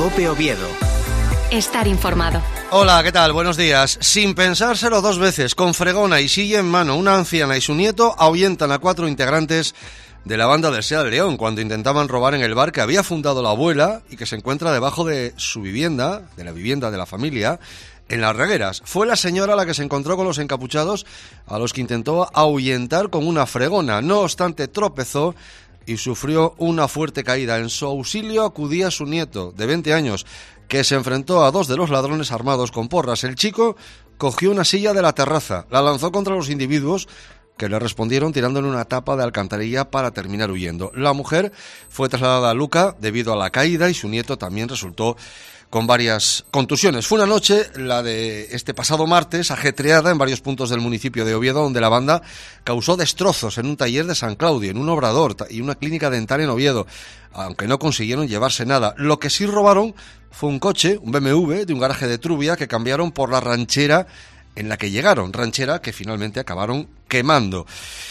COPE Oviedo. Estar informado. Hola, ¿qué tal? Buenos días. Sin pensárselo dos veces, con fregona y silla en mano, una anciana y su nieto ahuyentan a 4 integrantes de la banda del SEA de León cuando intentaban robar en el bar que había fundado la abuela y que se encuentra debajo de su vivienda, de la vivienda de la familia, en Las Regueras. Fue la señora la que se encontró con los encapuchados, a los que intentó ahuyentar con una fregona. No obstante, tropezó y sufrió una fuerte caída. En su auxilio acudía su nieto, de 20 años, que se enfrentó a 2 de los ladrones armados con porras. El chico cogió una silla de la terraza, la lanzó contra los individuos, que le respondieron tirándole una tapa de alcantarilla para terminar huyendo. La mujer fue trasladada a Luca debido a la caída y su nieto también resultó con varias contusiones. Fue una noche, la de este pasado martes, ajetreada en varios puntos del municipio de Oviedo, donde la banda causó destrozos en un taller de San Claudio, en un obrador y una clínica dental en Oviedo, aunque no consiguieron llevarse nada. Lo que sí robaron fue un coche, un BMW, de un garaje de Trubia, que cambiaron por la ranchera en la que llegaron, ranchera que finalmente acabaron quemando.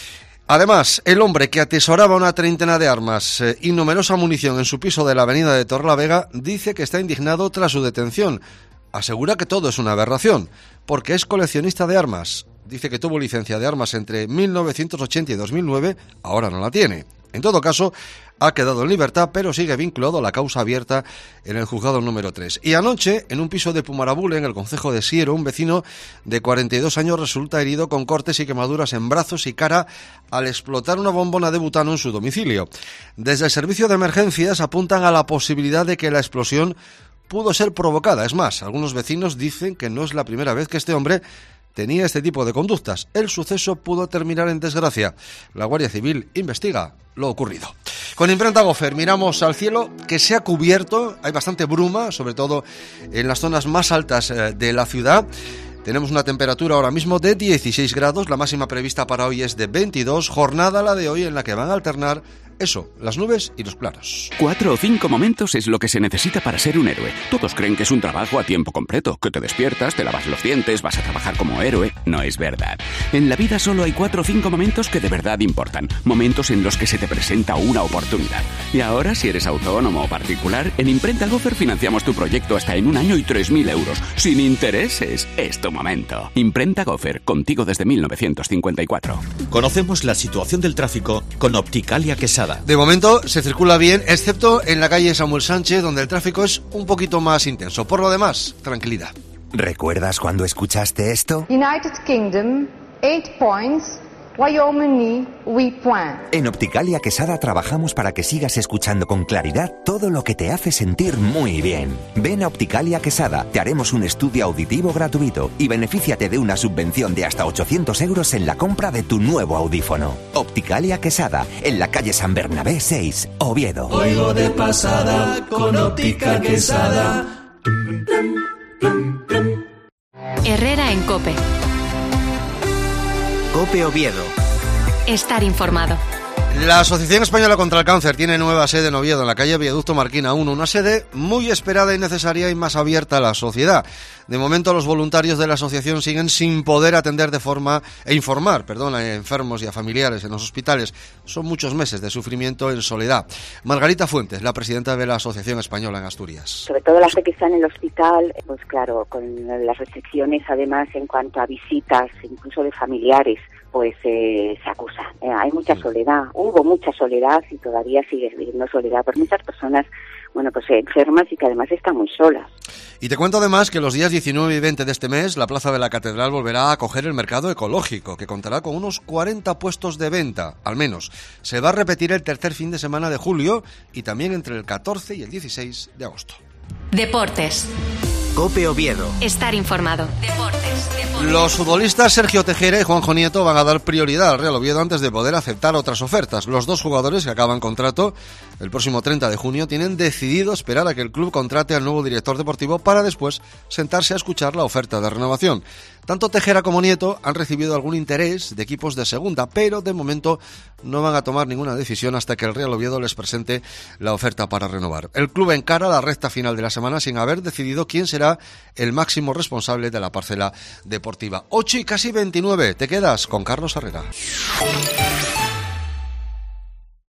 Además, el hombre que atesoraba una treintena de armas y numerosa munición en su piso de la avenida de Torrelavega dice que está indignado tras su detención. Asegura que todo es una aberración, porque es coleccionista de armas. Dice que tuvo licencia de armas entre 1980 y 2009, ahora no la tiene. En todo caso, ha quedado en libertad, pero sigue vinculado a la causa abierta en el juzgado número 3. Y anoche, en un piso de Pumarabule, en el concejo de Siero, un vecino de 42 años resulta herido con cortes y quemaduras en brazos y cara al explotar una bombona de butano en su domicilio. Desde el servicio de emergencias apuntan a la posibilidad de que la explosión pudo ser provocada. Es más, algunos vecinos dicen que no es la primera vez que este hombre tenía este tipo de conductas. El suceso pudo terminar en desgracia. La Guardia Civil investiga lo ocurrido. Con Imprenta Gofer miramos al cielo, que se ha cubierto, hay bastante bruma, sobre todo en las zonas más altas de la ciudad. Tenemos una temperatura ahora mismo de 16 grados, la máxima prevista para hoy es de 22, jornada la de hoy en la que van a alternar eso, las nubes y los claros. 4 o 5 momentos es lo que se necesita para ser un héroe. Todos creen que es un trabajo a tiempo completo, que te despiertas, te lavas los dientes, vas a trabajar como héroe. No es verdad. En la vida solo hay 4 o 5 momentos que de verdad importan. Momentos en los que se te presenta una oportunidad. Y ahora, si eres autónomo o particular, en Imprenta Gofer financiamos tu proyecto hasta en 1 año y 3.000 euros. Sin intereses. Es tu momento. Imprenta Gofer, contigo desde 1954. Conocemos la situación del tráfico con Opticalia Quesada. De momento se circula bien, excepto en la calle Samuel Sánchez, donde el tráfico es un poquito más intenso. Por lo demás, tranquilidad. ¿Recuerdas cuando escuchaste esto? United Kingdom, 8 points. Wyoming, 8 points. En Opticalia Quesada trabajamos para que sigas escuchando con claridad todo lo que te hace sentir muy bien. Ven a Opticalia Quesada, te haremos un estudio auditivo gratuito y benefíciate de una subvención de hasta 800 euros en la compra de tu nuevo audífono. Opticalia Quesada, en la calle San Bernabé 6, Oviedo. Oigo de pasada con Óptica Quesada. Herrera en COPE. COPE Oviedo. Estar informado. La Asociación Española contra el Cáncer tiene nueva sede en Oviedo, en la calle Viaducto Marquina 1, una sede muy esperada y necesaria y más abierta a la sociedad. De momento, los voluntarios de la asociación siguen sin poder atender informar a enfermos y a familiares en los hospitales. Son muchos meses de sufrimiento en soledad. Margarita Fuentes, la presidenta de la Asociación Española en Asturias. Sobre todo la gente que está en el hospital, pues claro, con las restricciones además en cuanto a visitas, incluso de familiares, pues se acusa. Hay mucha soledad, hubo mucha soledad y todavía sigue habiendo soledad por muchas personas, pues enfermas y que además están muy solas. Y te cuento además que los días 19 y 20 de este mes, la Plaza de la Catedral volverá a acoger el mercado ecológico, que contará con unos 40 puestos de venta, al menos. Se va a repetir el tercer fin de semana de julio y también entre el 14 y el 16 de agosto. Deportes. COPE Oviedo. Estar informado. Deportes. Los futbolistas Sergio Tejera y Juanjo Nieto van a dar prioridad al Real Oviedo antes de poder aceptar otras ofertas. Los dos jugadores que acaban contrato el próximo 30 de junio tienen decidido esperar a que el club contrate al nuevo director deportivo para después sentarse a escuchar la oferta de renovación. Tanto Tejera como Nieto han recibido algún interés de equipos de segunda, pero de momento no van a tomar ninguna decisión hasta que el Real Oviedo les presente la oferta para renovar. El club encara la recta final de la semana sin haber decidido quién será el máximo responsable de la parcela deportiva. 8 y casi 29, te quedas con Carlos Herrera.